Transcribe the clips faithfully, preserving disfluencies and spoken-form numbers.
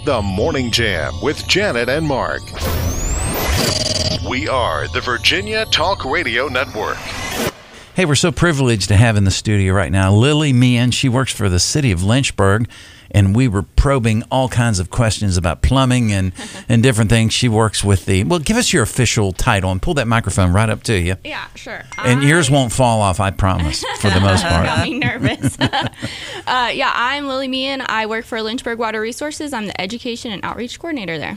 The Morning Jam with Janet and Mark. We are the Virginia Talk Radio Network. Hey, we're so privileged to have in the studio right now Lily Meehan. She works for the city of Lynchburg, and we were probing all kinds of questions about plumbing and, and different things. She works with the, well, give us your official title and pull that microphone right up to you. Yeah, sure. And I... yours won't fall off, I promise, for the most part. Got me nervous. uh, yeah, I'm Lily Meehan. I work for Lynchburg Water Resources. I'm the education and outreach coordinator there.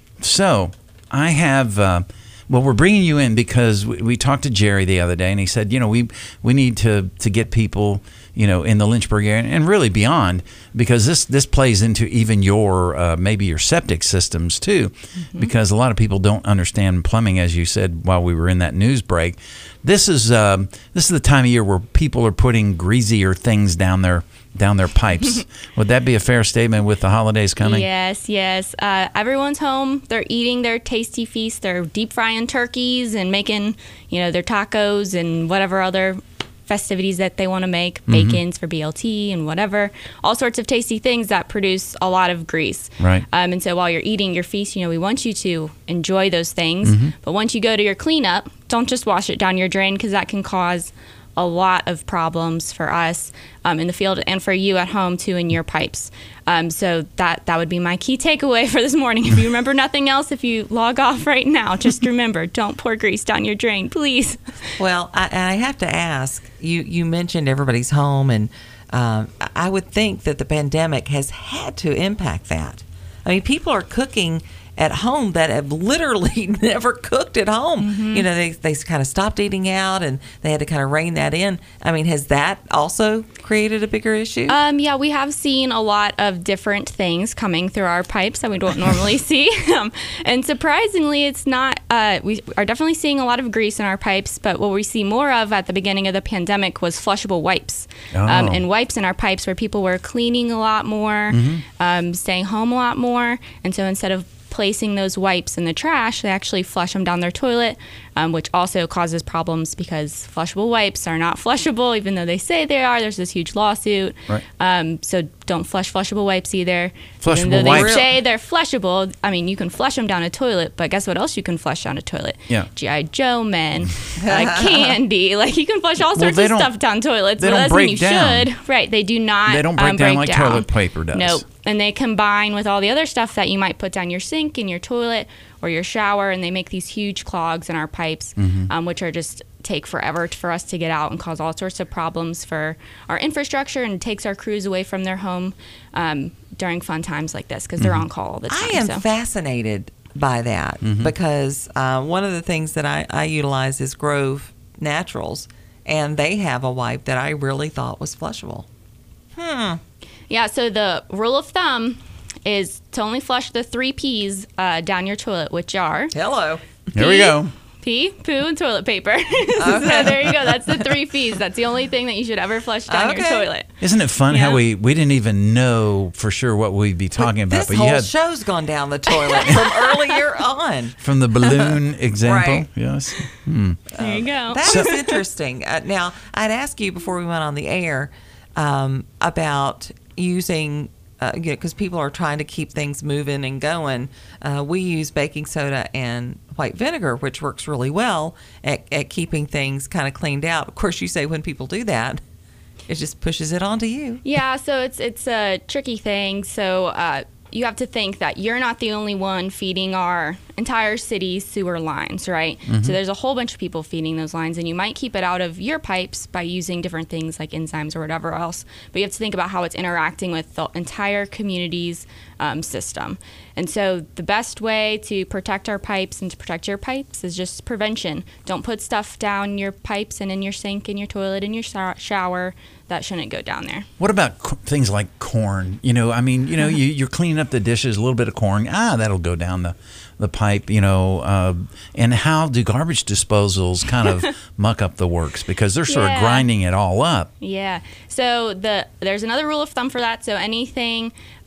So I have... Uh, Well, we're bringing you in because we, we talked to Jerry the other day, and he said, you know, we we need to, to get people, you know, in the Lynchburg area and really beyond, because this, this plays into even your, uh, maybe your septic systems too, mm-hmm. because a lot of people don't understand plumbing, as you said while we were in that news break. This is um, this is the time of year where people are putting greasier things down their down their pipes. Would that be a fair statement with the holidays coming? Yes, yes. Uh, everyone's home. They're eating their tasty feast. They're deep frying turkeys and making, you know, their tacos and whatever other festivities that they want to make, mm-hmm. bacons for B L T and whatever, all sorts of tasty things that produce a lot of grease. Right. Um, and so while you're eating your feast, you know, we want you to enjoy those things. Mm-hmm. But once you go to your cleanup, don't just wash it down your drain, because that can cause a lot of problems for us um, in the field and for you at home too in your pipes. Um, so that that would be my key takeaway for this morning. If you remember nothing else, if you log off right now, just remember, don't pour grease down your drain, please. Well, I, I have to ask, you, you mentioned everybody's home, and um, I would think that the pandemic has had to impact that. I mean, people are cooking at home that have literally never cooked at home. Mm-hmm. You know, they they kind of stopped eating out, and they had to kind of rein that in. I mean, has that also created a bigger issue? Um, yeah, we have seen a lot of different things coming through our pipes that we don't normally see. Um, and surprisingly, it's not, uh, we are definitely seeing a lot of grease in our pipes, but what we see more of at the beginning of the pandemic was flushable wipes. Oh. Um, and wipes in our pipes where people were cleaning a lot more, mm-hmm. um, staying home a lot more. And so instead of placing those wipes in the trash, they actually flush them down their toilet, um, which also causes problems because flushable wipes are not flushable, even though they say they are. There's this huge lawsuit. Right. Um, so don't flush flushable wipes either. Flushable even though wipes. they say they're flushable, I mean, you can flush them down a toilet, but guess what else you can flush down a toilet? Yeah. G I. Joe men, uh, candy. Like, you can flush all sorts well, of don't, stuff down toilets. They so don't that's break when you down. should. Right. They do not They don't break um, down break like down. toilet paper does. Nope. And they combine with all the other stuff that you might put down your sink, in your toilet, or your shower, and they make these huge clogs in our pipes, mm-hmm. um, which are just take forever for us to get out and cause all sorts of problems for our infrastructure, and takes our crews away from their home um, during fun times like this, because they're mm-hmm. on call all the time. I am so. fascinated by that, mm-hmm. because uh, one of the things that I, I utilize is Grove Naturals, and they have a wipe that I really thought was flushable. Hmm. Yeah, so the rule of thumb is to only flush the three P's uh, down your toilet, which are Hello. Here we go. pee, poo, and toilet paper. So there you go. That's the three P's. That's the only thing that you should ever flush down Okay. your toilet. Isn't it fun Yeah. how we, we didn't even know for sure what we'd be talking about, This but whole you had show's gone down the toilet from earlier on. from the balloon example. Right. Yes. Hmm. There you go. That is interesting. Uh, now, I'd ask you before we went on the air um, about using, uh, you know, because people are trying to keep things moving and going. Uh, we use baking soda and white vinegar, which works really well at, at keeping things kind of cleaned out. Of course, you say when people do that, it just pushes it onto you. Yeah, so it's it's a tricky thing. So uh, you have to think that you're not the only one feeding our entire city's sewer lines, right? Mm-hmm. So there's a whole bunch of people feeding those lines, and you might keep it out of your pipes by using different things like enzymes or whatever else. But you have to think about how it's interacting with the entire community's um, system. And so the best way to protect our pipes and to protect your pipes is just prevention. Don't put stuff down your pipes and in your sink, in your toilet, in your shower. That shouldn't go down there. What about co- things like corn? You know, I mean, you know, you, you're cleaning up the dishes, a little bit of corn. Ah, that'll go down the, the pipe, you know. Uh, and how do garbage disposals kind of muck up the works? Because they're sort Yeah. of grinding it all up. Yeah. So the there's another rule of thumb for that. So anything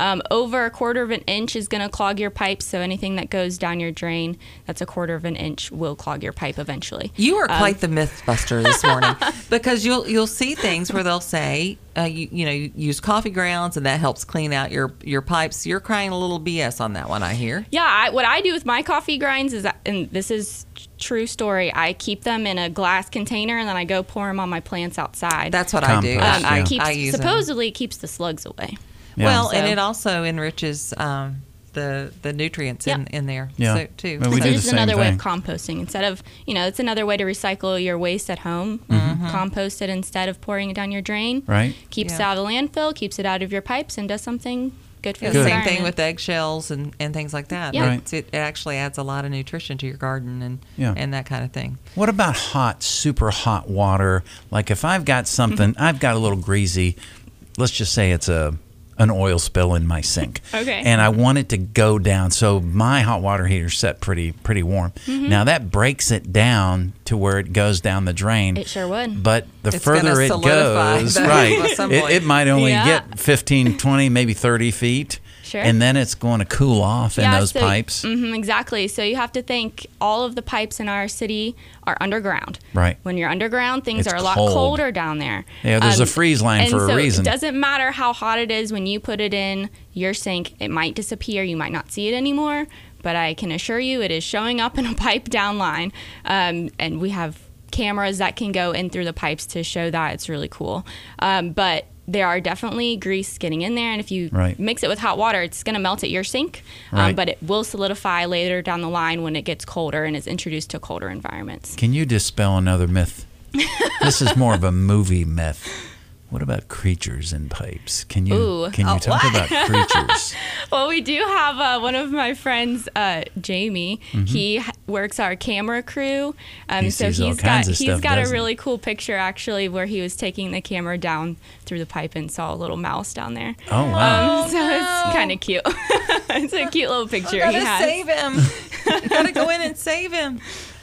Um, over a quarter of an inch is going to clog your pipe. So anything that goes down your drain, that's a quarter of an inch, will clog your pipe eventually. You are Um, quite the myth buster this morning, because you'll you'll see things where they'll say, uh, you, you know, you use coffee grounds and that helps clean out your your pipes. You're crying a little B S on that one, I hear. Yeah, I, what I do with my coffee grinds is, that, and this is true story, I keep them in a glass container and then I go pour them on my plants outside. That's what I do. Compost, um, yeah. I, keeps, I use them. supposedly keeps the slugs away. Yeah. Well, and So- it also enriches um, the the nutrients in, Yeah. in there Yeah. so, too. Well, we so do this the is same another way thing. of composting. Instead of, you know, it's another way to recycle your waste at home. Mm-hmm. Compost it instead of pouring it down your drain. Right. Keeps Yeah. it out of the landfill, keeps it out of your pipes, and does something good for Yeah, the Good. same environment. thing with eggshells and, and things like that. Yeah. Right. It's- It, it actually adds a lot of nutrition to your garden and Yeah. and that kind of thing. What about hot, super hot water? Like if I've got something, I've got a little greasy, let's just say it's a an oil spill in my sink. Okay. And I want it to go down. So my hot water heater's set pretty pretty warm. Mm-hmm. Now that breaks it down to where it goes down the drain. It sure would. But the It's further gonna it solidify goes, that right, at some it, point. it might only Yeah. get fifteen, twenty, maybe thirty feet. Sure. And then it's going to cool off in Yeah, those so- pipes. mhm, exactly. So you have to think all of the pipes in our city are underground. Right. When you're underground, things It's are a lot cold. colder down there. Yeah, there's a freeze line and for a so reason. It doesn't matter how hot it is when you put it in your sink. It might disappear. You might not see it anymore. But I can assure you it is showing up in a pipe down line. Um, and we have cameras that can go in through the pipes to show that. It's really cool. Um, but there are definitely grease getting in there, and if you Right. mix it with hot water, it's going to melt at your sink, um, Right. but it will solidify later down the line when it gets colder and is introduced to colder environments. Can you dispel another myth? This is more of a movie myth. What about creatures in pipes? Can you Ooh. can you Oh, talk what? about creatures? Well, we do have uh, one of my friends, uh, Jamie. He h- works our camera crew, um, He so sees all he's kinds got of he's stuff, got a doesn't he? really cool picture actually where he was taking the camera down through the pipe and saw a little mouse down there. Oh wow! Um, so it's kind of cute. It's a cute little picture You he gotta has. save him. You gotta go in and save him.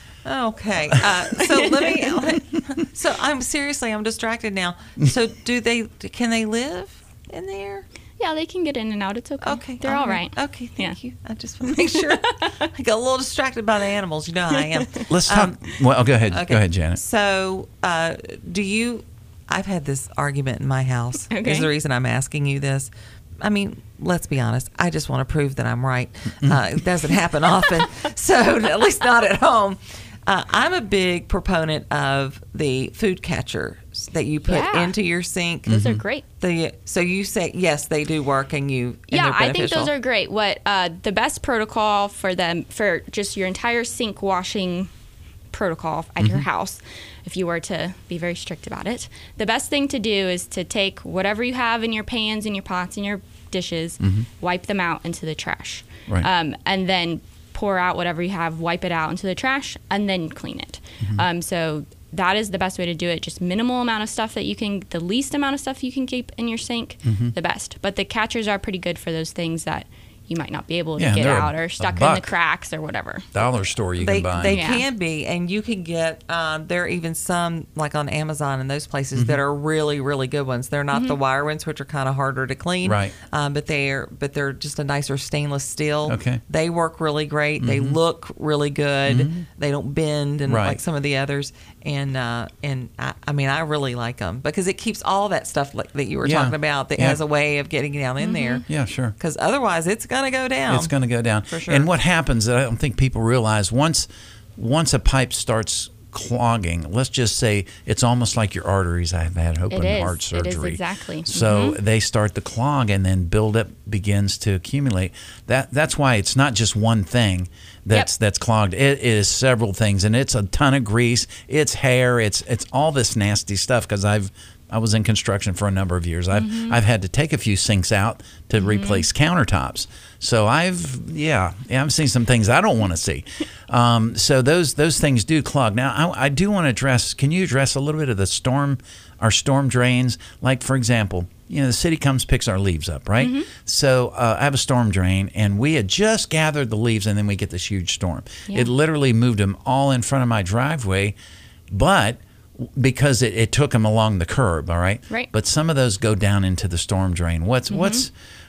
Okay, uh, so let me. So I'm seriously, I'm distracted now. So do they? Can they live in there? Yeah, they can get in and out. It's okay. Okay, They're all right. Okay, thank Yeah. you. I just want to make sure. I got a little distracted by the animals. You know how I am. Let's talk. Um, well, oh, go ahead. Okay. Go ahead, Janet. So, uh, do you? I've had this argument in my house. Okay. Is the reason I'm asking you this. I mean, let's be honest. I just want to prove that I'm right. Uh, it doesn't happen often, so at least not at home. Uh, I'm a big proponent of the food catchers that you put Yeah. into your sink. Those are great. The, so you say yes, they do work, and you. And Yeah, they're I think beneficial. those are great. What uh, the best protocol for them for just your entire sink washing protocol at your house, if you were to be very strict about it, the best thing to do is to take whatever you have in your pans and your pots and your dishes, wipe them out into the trash, Right. um, and then pour out whatever you have, wipe it out into the trash, and then clean it. Um, so that is the best way to do it. Just minimal amount of stuff that you can, the least amount of stuff you can keep in your sink, the best. But the catchers are pretty good for those things that you might not be able to Yeah, get they're a- out or a stuck in the buck. cracks or whatever. Dollar store you They can buy. they Yeah. can be, and you can get. Um, there are even some like on Amazon and those places that are really really good ones. They're not the wire ones, which are kind of harder to clean, Right. Um, but they're but they're just a nicer stainless steel. Okay. They work really great. They look really good. They don't bend and Right. like some of the others. And uh, and I, I mean I really like them because it keeps all that stuff like that you were Yeah. talking about that Yeah. has a way of getting down in there. yeah, sure. Because otherwise it's gonna go down. It's going to go down. For sure. And what happens that I don't think people realize once once a pipe starts clogging, let's just say it's almost like your arteries. I've had open It is. heart It is surgery. exactly. So they start to clog and then buildup begins to accumulate. That that's why it's not just one thing that's Yep. that's clogged. It is several things, and it's a ton of grease. It's hair. It's it's all this nasty stuff because I've I was in construction for a number of years. I've Mm-hmm. I've had to take a few sinks out to replace countertops. So I've yeah, yeah I've seen some things I don't want to see. Um, so those those things do clog. Now I, I do want to address. Can you address a little bit of the storm, our storm drains? Like for example, you know the city comes picks our leaves up, right? Mm-hmm. So uh, I have a storm drain, and we had just gathered the leaves, and then we get this huge storm. Yeah. It literally moved them all in front of my driveway, but because it, it took them along the curb, all right? Right. But some of those go down into the storm drain. What's Mm-hmm. what's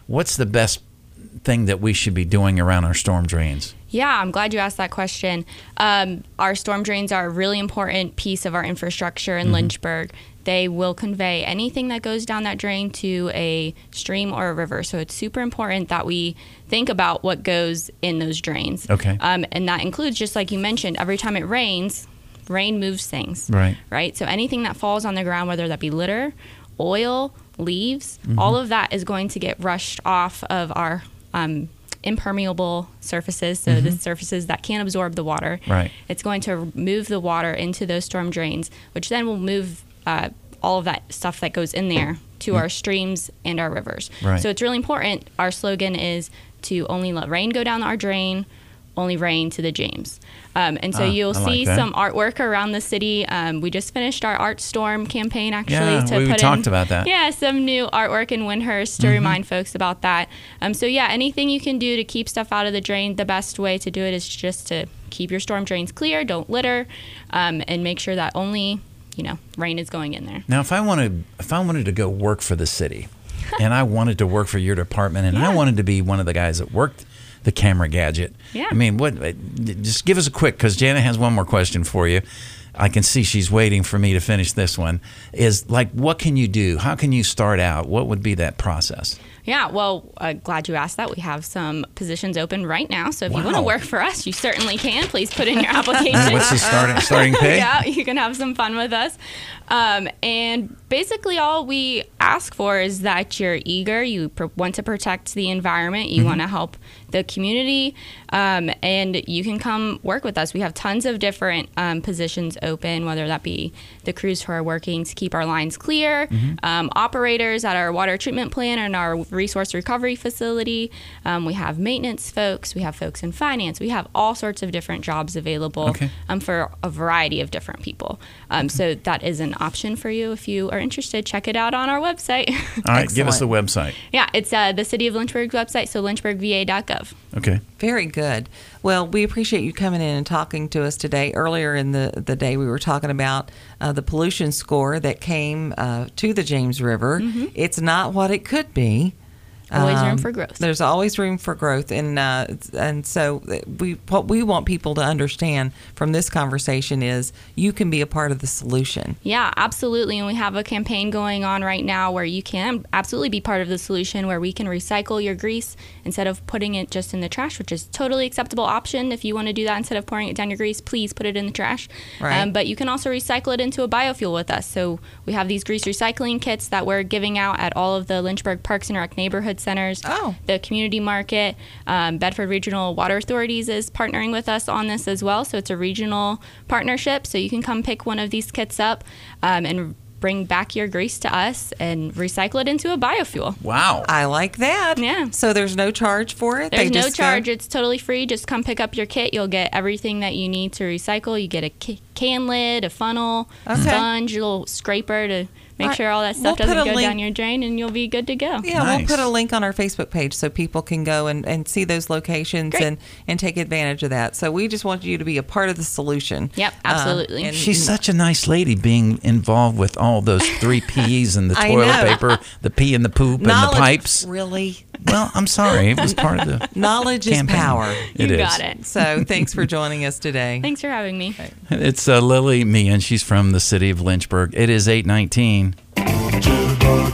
what's the best thing that we should be doing around our storm drains? Yeah, I'm glad you asked that question. Um, our storm drains are a really important piece of our infrastructure in mm-hmm. Lynchburg. They will convey anything that goes down that drain to a stream or a river. So it's super important that we think about what goes in those drains. Okay. Um, and that includes, just like you mentioned, every time it rains, rain moves things. Right. Right? So anything that falls on the ground, whether that be litter, oil, leaves, mm-hmm. all of that is going to get rushed off of our um, impermeable surfaces, so mm-hmm. the surfaces that can't absorb the water. Right. It's going to move the water into those storm drains, which then will move uh, all of that stuff that goes in there to mm-hmm. our streams and our rivers. Right. So it's really important. Our slogan is to only let rain go down our drain, only rain to the James. Um, and so ah, you'll I see like some artwork around the city. Um, we just finished our Art Storm campaign, actually. Yeah, to we, put we talked in, about that. Yeah, some new artwork in Windhurst to mm-hmm. remind folks about that. Um, so yeah, anything you can do to keep stuff out of the drain, the best way to do it is just to keep your storm drains clear, don't litter, um, and make sure that only, you know, rain is going in there. Now, if I wanted, if I wanted to go work for the city, and I wanted to work for your department, and yeah. I wanted to be one of the guys that worked the camera gadget. Yeah. I mean, what? Just give us a quick, because Janet has one more question for you. I can see she's waiting for me to finish this one. Is like, what can you do? How can you start out? What would be that process? Yeah, well, uh, glad you asked that. We have some positions open right now, so if wow. you want to work for us, you certainly can. Please put in your application. What's the starting starting pay? Yeah, you can have some fun with us. Um, and basically all we ask for is that you're eager, you pr- want to protect the environment, you mm-hmm. want to help the community, um, and you can come work with us. We have tons of different um, positions open, whether that be the crews who are working to keep our lines clear, mm-hmm. um, operators at our water treatment plant and our resource recovery facility. Um, we have maintenance folks, we have folks in finance, we have all sorts of different jobs available okay. um, for a variety of different people. Um, okay. So that is an option for you. If you are interested, check it out on our website. All right, give us the website. Yeah, it's uh, the City of Lynchburg's website, so lynchburg v a dot gov. Okay. Very good. Well, we appreciate you coming in and talking to us today. Earlier in the, the day, we were talking about uh, the pollution score that came uh, to the James River. Mm-hmm. It's not what it could be. Always um, room for growth. There's always room for growth, and uh, and so we what we want people to understand from this conversation is you can be a part of the solution. Yeah, absolutely, and we have a campaign going on right now where you can absolutely be part of the solution, where we can recycle your grease instead of putting it just in the trash, which is a totally acceptable option. If you want to do that instead of pouring it down your grease, please put it in the trash. Right. Um, but you can also recycle it into a biofuel with us. So we have these grease recycling kits that we're giving out at all of the Lynchburg Parks and Rec neighborhood centers, oh. the community market. Um, Bedford Regional Water Authorities is partnering with us on this as well. So it's a regional partnership. So you can come pick one of these kits up um, and bring back your grease to us and recycle it into a biofuel. Wow. I like that. Yeah. So there's no charge for it? There's they no just charge. Go- It's totally free. Just come pick up your kit. You'll get everything that you need to recycle. You get a can lid, a funnel, okay. sponge, a little scraper to make right. sure all that stuff we'll doesn't go link- down your drain, and you'll be good to go. Yeah, nice. We'll put a link on our Facebook page so people can go and, and see those locations Great. and, and take advantage of that. So we just want you to be a part of the solution. Yep, absolutely. Uh, and She's such a nice lady, being involved with all those three P's and the I toilet know. paper, the pee and the poop Knowledge, and the pipes. Really? Well, I'm sorry. It was part of the Knowledge campaign. is power. It you is. got it. So thanks for joining us today. Thanks for having me. It's uh, Lily Meehan. She's from the city of Lynchburg. It is eight nineteen. Jitterbug.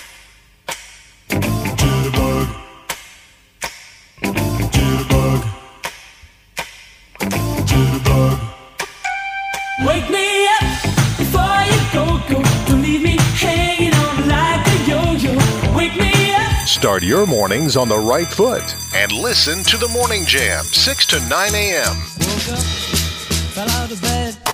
Jitterbug. Jitterbug. Jitterbug. Wake me up before you go, go. Don't leave me hanging on like a yo-yo. Wake me up. Start your mornings on the right foot and listen to the Morning Jam, six to nine a.m. Woke up, fell out of bed.